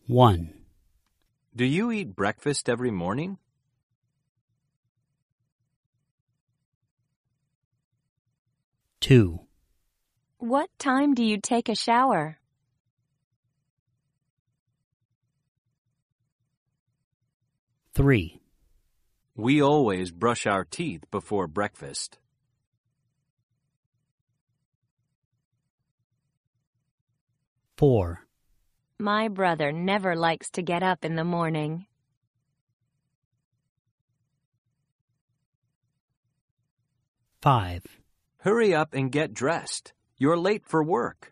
1. Do you eat breakfast every morning? 2. What time do you take a shower? 3. We always brush our teeth before breakfast. 4. My brother never likes to get up in the morning. 5. Hurry up and get dressed. You're late for work.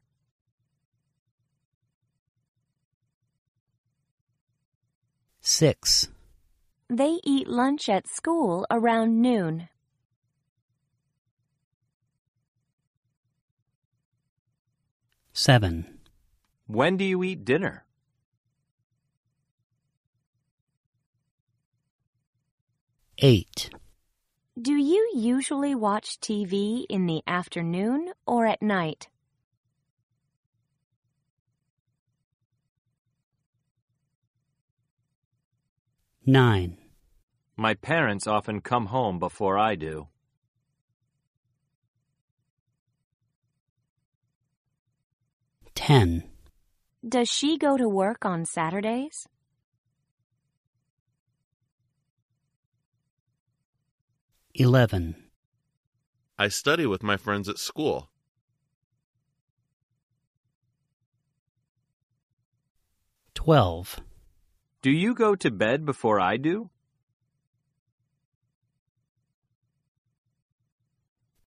6. They eat lunch at school around noon. 7. When do you eat dinner? 8. Do you usually watch TV in the afternoon or at night? 9. My parents often come home before I do. 10. Does she go to work on Saturdays? 11. I study with my friends at school. 12. Do you go to bed before I do?